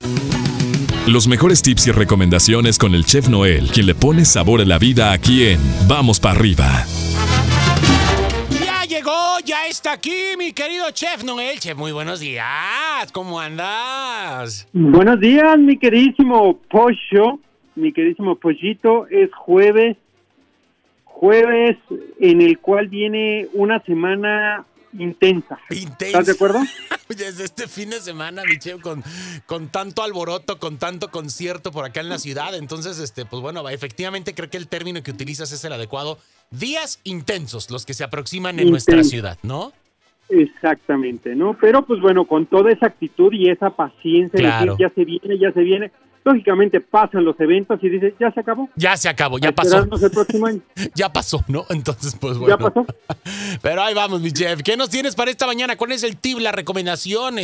Los mejores tips y recomendaciones con el Chef Noel, quien le pone sabor a la vida aquí en Vamos para Arriba. Ya llegó, ya está aquí mi querido Chef Noel. Chef, muy buenos días. ¿Cómo andas? Buenos días, mi queridísimo pollo, mi queridísimo pollito. Es jueves en el cual viene una semana intensa. ¿Estás de acuerdo? Desde este fin de semana, mi Chef, con tanto alboroto, con tanto concierto por acá en la ciudad. Entonces, pues bueno, efectivamente creo que el término que utilizas es el adecuado. Días intensos, los que se aproximan en nuestra ciudad, ¿no? Exactamente, ¿no? Pero pues bueno, con toda esa actitud y esa paciencia, claro. De decir, ya se viene. Lógicamente pasan los eventos y dices, ya se acabó. Ya se acabó, ya pasó. El próximo año. Ya pasó, ¿no? Entonces, pues bueno. Ya pasó. Pero ahí vamos, mi Chef. ¿Qué nos tienes para esta mañana? ¿Cuál es el tip, la recomendación,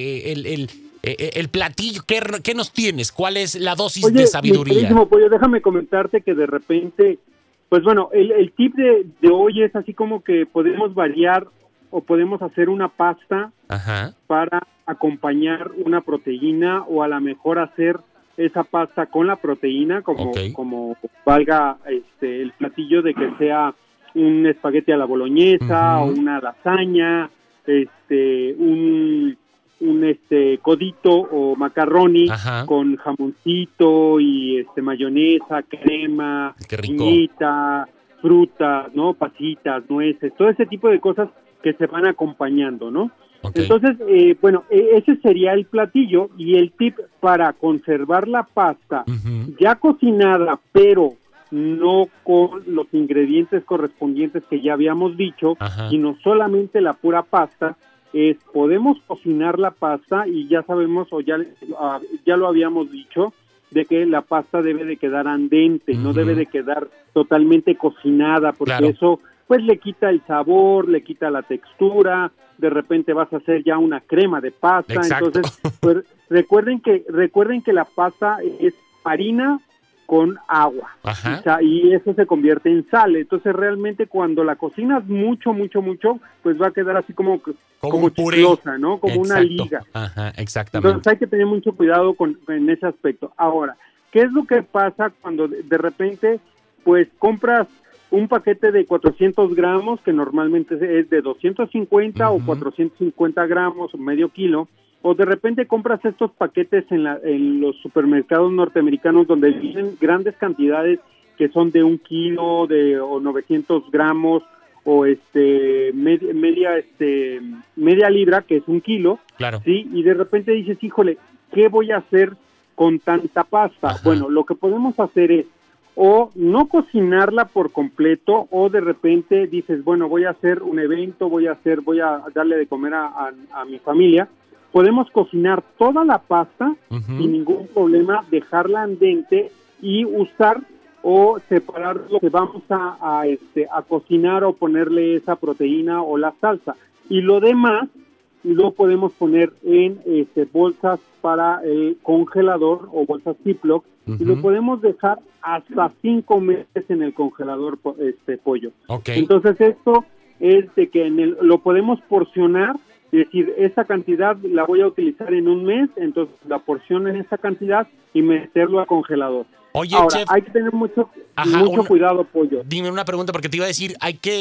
el platillo? ¿Qué nos tienes? ¿Cuál es la dosis de sabiduría? Pollo, déjame comentarte que de repente, pues bueno, el tip de hoy es así como que podemos variar o podemos hacer una pasta para acompañar una proteína o a lo mejor hacer esa pasta con la proteína como valga el platillo de que sea un espagueti a la boloñesa o una lasaña, un codito o macarroni con jamoncito y mayonesa, crema, piñita, frutas, ¿no? Pasitas, nueces, todo ese tipo de cosas que se van acompañando, ¿no? Okay. Entonces, ese sería el platillo y el tip para conservar la pasta ya cocinada, pero no con los ingredientes correspondientes que ya habíamos dicho, sino solamente la pura pasta, podemos cocinar la pasta y ya sabemos o ya lo habíamos dicho, de que la pasta debe de quedar al dente, no debe de quedar totalmente cocinada, porque eso pues le quita el sabor, le quita la textura, de repente vas a hacer ya una crema de pasta. Exacto. Entonces pues, recuerden que la pasta es harina con agua, y eso se convierte en sal. Entonces realmente cuando la cocinas mucho, pues va a quedar así como chiclosa, ¿no? Como una liga. Exactamente. Entonces hay que tener mucho cuidado en ese aspecto. Ahora, ¿qué es lo que pasa cuando de repente pues compras un paquete de 400 gramos, que normalmente es de 250 o 450 gramos, medio kilo, o de repente compras estos paquetes en los supermercados norteamericanos donde vienen grandes cantidades que son de 1 kilo o 900 gramos o media libra, que es 1 kilo, ¿sí? Y de repente dices, híjole, ¿qué voy a hacer con tanta pasta? Bueno, lo que podemos hacer es o no cocinarla por completo, o de repente dices, bueno, voy a hacer un evento, voy a darle de comer a mi familia. Podemos cocinar toda la pasta sin ningún problema, dejarla al dente y usar o separar lo que vamos a cocinar o ponerle esa proteína o la salsa. Y lo demás lo podemos poner en bolsas para el congelador o bolsas Ziploc, y lo podemos dejar hasta 5 meses en el congelador, pollo. Okay. Entonces esto es de que lo podemos porcionar, es decir, esa cantidad la voy a utilizar en un mes, entonces la porciono en esa cantidad y meterlo al congelador. Oye, ahora, Chef, hay que tener mucho cuidado, pollo. Dime una pregunta, porque te iba a decir,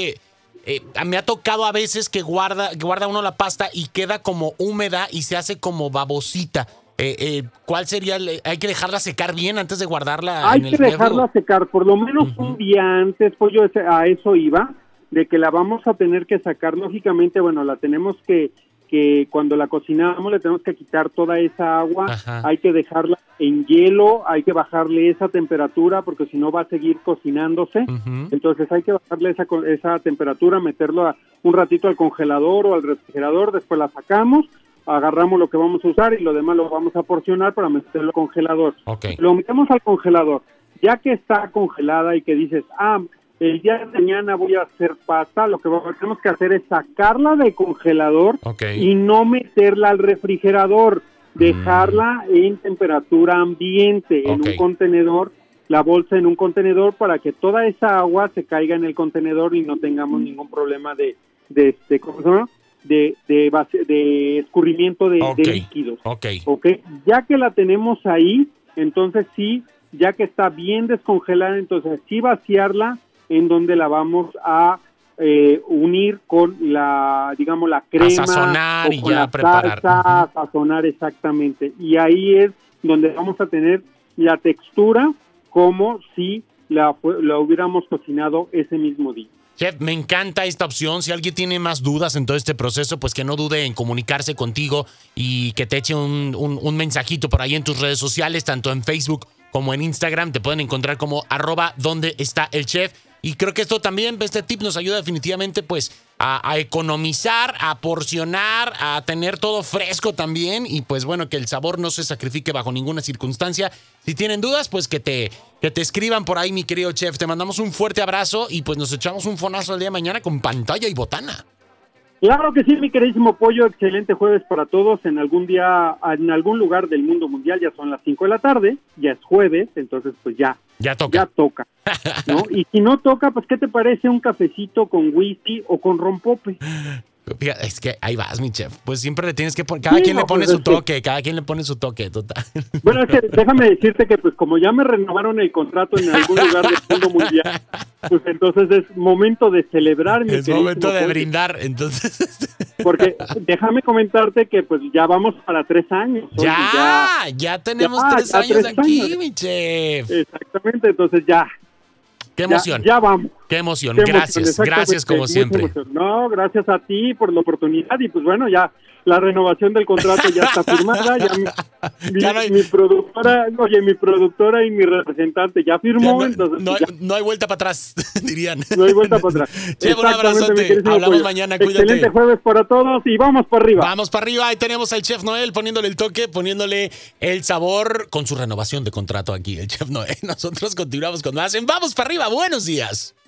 me ha tocado a veces que guarda uno la pasta y queda como húmeda y se hace como babosita. ¿Cuál sería? ¿Hay que dejarla secar bien antes de guardarla en el refri? Hay que dejarla secar por lo menos un día antes, pollo, a eso iba, de que la vamos a tener que sacar. Lógicamente, bueno, la tenemos que cuando la cocinamos le tenemos que quitar toda esa agua, hay que dejarla en hielo, hay que bajarle esa temperatura porque si no va a seguir cocinándose, entonces hay que bajarle esa temperatura, meterlo un ratito al congelador o al refrigerador, después la sacamos, agarramos lo que vamos a usar y lo demás lo vamos a porcionar para meterlo al congelador. Lo metemos al congelador, ya que está congelada y que dices, el día de mañana voy a hacer pasta, lo que tenemos que hacer es sacarla del congelador y no meterla al refrigerador, dejarla en temperatura ambiente, en un contenedor, la bolsa en un contenedor para que toda esa agua se caiga en el contenedor y no tengamos ningún problema ¿cómo se llama? de escurrimiento de líquidos. Okay. Ya que la tenemos ahí, entonces sí, ya que está bien descongelada, entonces sí vaciarla en donde la vamos a unir con la crema, a sazonar y ya preparar. Salsa, sazonar exactamente. Y ahí es donde vamos a tener la textura como si la hubiéramos cocinado ese mismo día. Chef, me encanta esta opción. Si alguien tiene más dudas en todo este proceso, pues que no dude en comunicarse contigo y que te eche un mensajito por ahí en tus redes sociales, tanto en Facebook como en Instagram. Te pueden encontrar como @dondeestaelchef. Y creo que esto también, este tip nos ayuda definitivamente pues a economizar, a porcionar, a tener todo fresco también y pues bueno, que el sabor no se sacrifique bajo ninguna circunstancia. Si tienen dudas, pues que te escriban por ahí, mi querido chef. Te mandamos un fuerte abrazo y pues nos echamos un fonazo el día de mañana con pantalla y botana. Claro que sí, mi queridísimo Pollo, excelente jueves para todos. En algún día, en algún lugar del mundo mundial, ya son las 5 de la tarde, ya es jueves, entonces pues ya toca, ¿no? Y si no toca, pues ¿qué te parece un cafecito con whisky o con rompope? Es que ahí vas, mi chef. Pues siempre le tienes que poner, cada quien le pone su toque, total. Bueno, es que déjame decirte que pues como ya me renovaron el contrato en algún lugar del mundo mundial, pues entonces es momento de celebrar. Es momento de brindar, entonces. Porque déjame comentarte que pues ya vamos para 3 años. Ya tenemos 3 años aquí, mi chef. Exactamente, entonces ya. Qué emoción. Ya vamos. Qué emoción. Gracias como siempre. No, gracias a ti por la oportunidad y pues bueno, ya la renovación del contrato ya está firmada, mi productora y mi representante ya firmó, entonces no hay vuelta para atrás, dirían. No hay vuelta para atrás. Un abrazote. Hablamos mañana, cuídate. Excelente jueves para todos y vamos para arriba. Vamos para arriba, ahí tenemos al Chef Noel poniéndole el toque, poniéndole el sabor con su renovación de contrato aquí, el Chef Noel. Nosotros continuamos con más en Vamos para arriba, buenos días.